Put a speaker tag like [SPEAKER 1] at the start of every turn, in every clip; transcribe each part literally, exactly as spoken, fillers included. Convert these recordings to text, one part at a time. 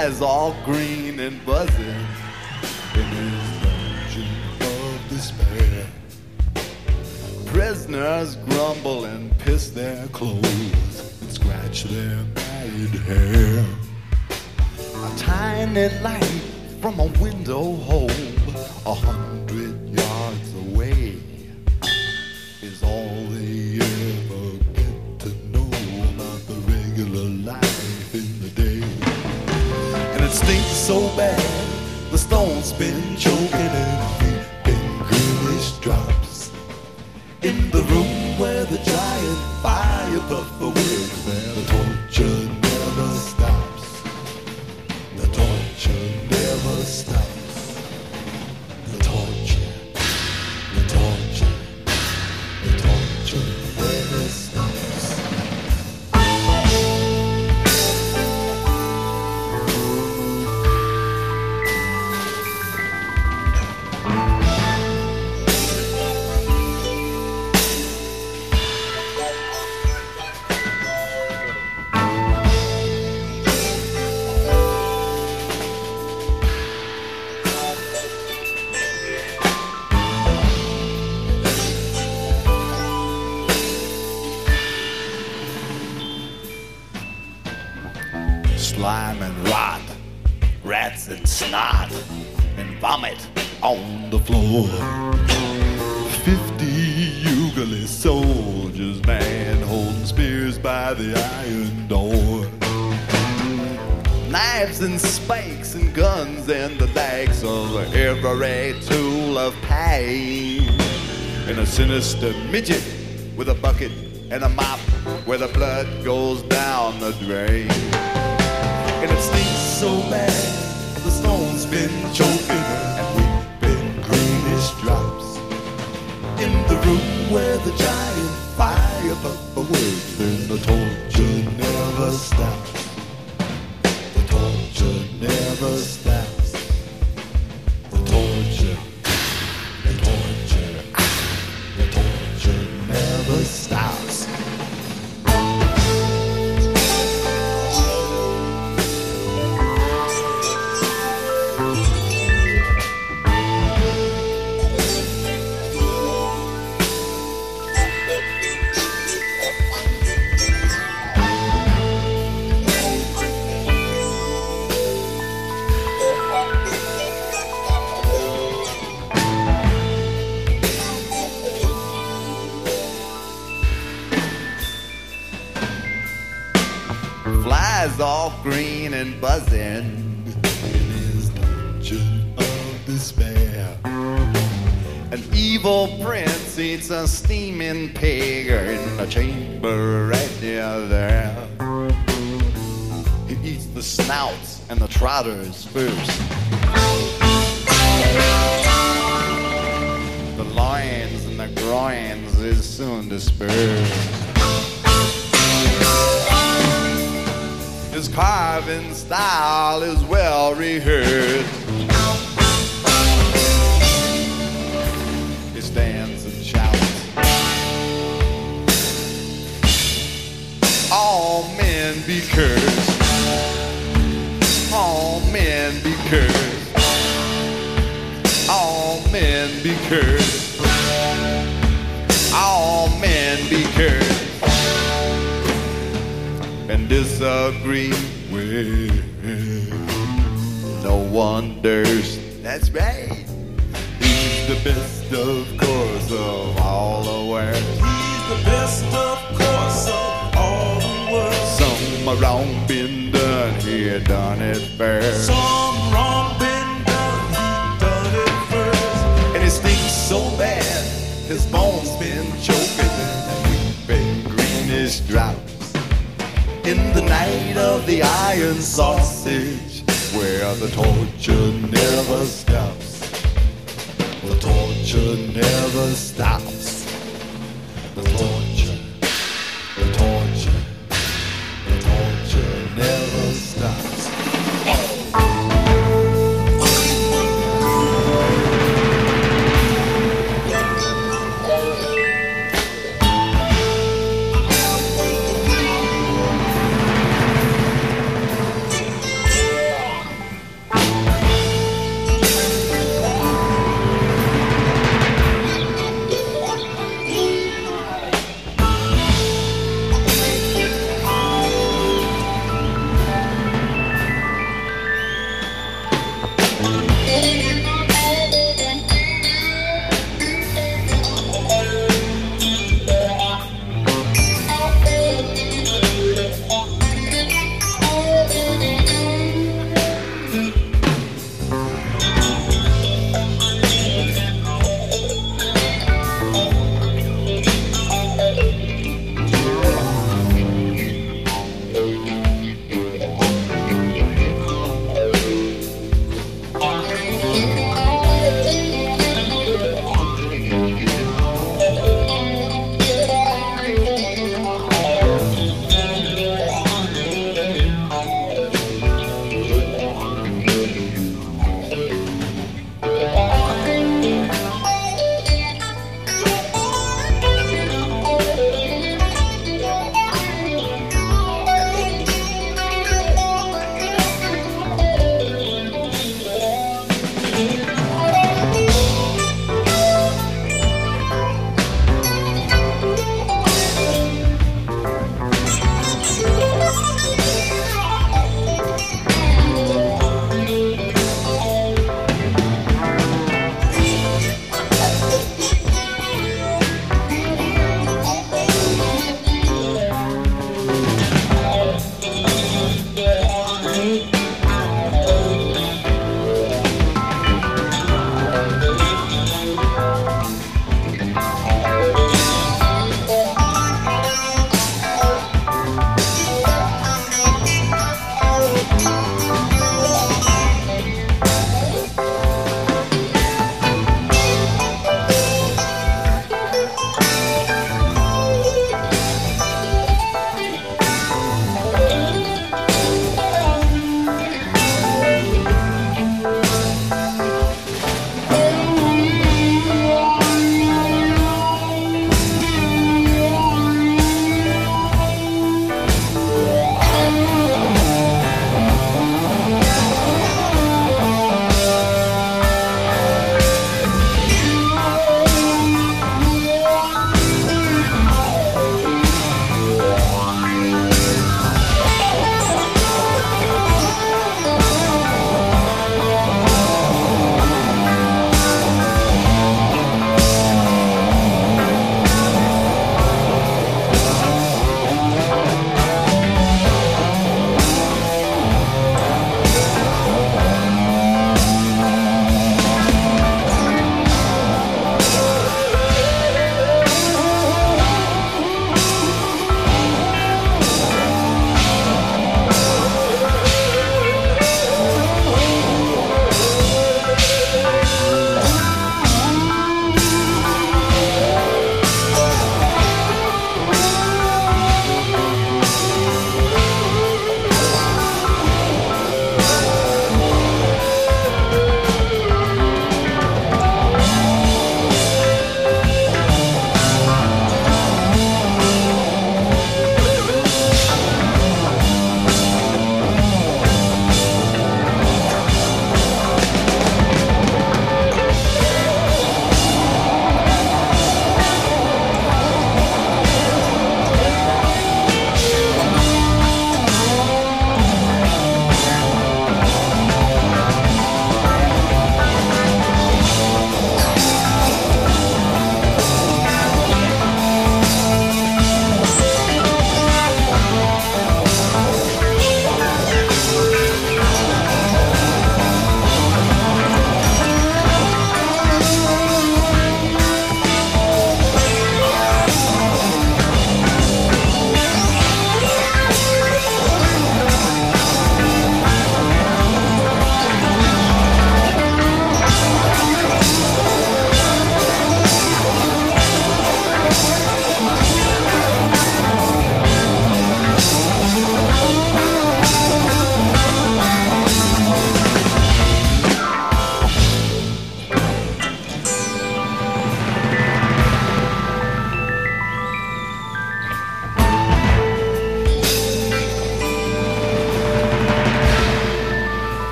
[SPEAKER 1] Flies all green and buzzing in his dungeon of despair. Prisoners grumble and piss their clothes and scratch their matted hair. A tiny light from a window hole a hundred yards away is all they ever get to know about the regular life in the day. And it stinks so bad, the stone's been choking and weeping greenish drops. In the room where the giant fire buffer works, and the torture never stops. The torture never stops. The torture, the torture, the torture never stops. Slime and rot, rats and snot, and vomit on the floor. Fifty Ugalese soldiers, man, holding spears by the iron door. Knives and spikes and guns and the legs of every tool of pain. And a sinister midget with a bucket and a mop where the blood goes down the drain. And it stinks so bad, the stone's been choking and weeping greenish drops. In the room where the giant fire buffer works, and the torture never stops. The torture never stops. The torture, the torture, the torture never stops. Flies all green and buzzing in his dungeon of despair. An evil prince eats a steaming pig in a chamber right near there. He eats the snouts and the trotters first. The loins and the groins is soon dispersed. His carving style is well rehearsed. He stands and shouts, all men be cursed. All men be cursed. All men be cursed. All men be cursed. And disagree with no one durst. That's right. He's the best, of course, of all the world.
[SPEAKER 2] He's the best, of course, of all the world.
[SPEAKER 1] Some wrong been done, he done it first.
[SPEAKER 2] Some wrong been done, he done it first.
[SPEAKER 1] And it stinks so bad, his bones been choking and weeping greenish drops. In the night of the iron sausage, where the torture never stops. The torture never stops. The torture, the torture, the torture never stops.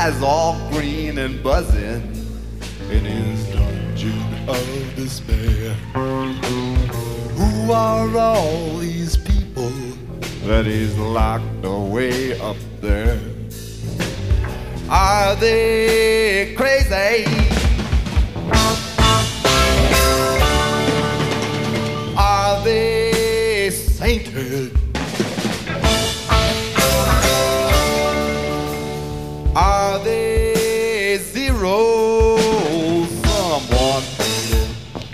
[SPEAKER 1] eyes all green and buzzing in his dungeon of despair. Who are all these people that he's locked away up there? Are they crazy? Are they sainted? Are they zero? Someone painted.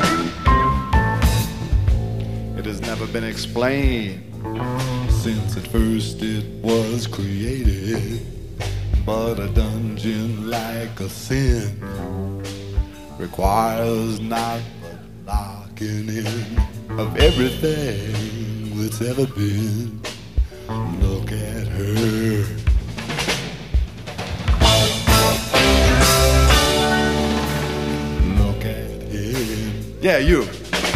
[SPEAKER 1] It has never been explained since at first it was created. But a dungeon like a sin requires not the locking in of everything that's ever been. Look at her. Look at him. Yeah, you.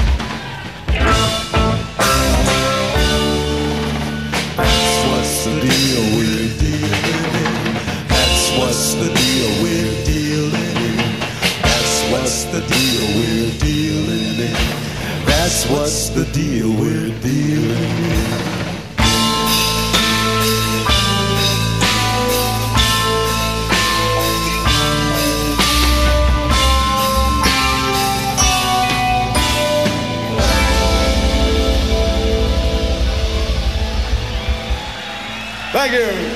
[SPEAKER 1] That's what's the deal we're dealing in. That's what's the deal we're dealing in. That's what's the deal we're dealing in. That's what's the deal we're dealing in. Thank you.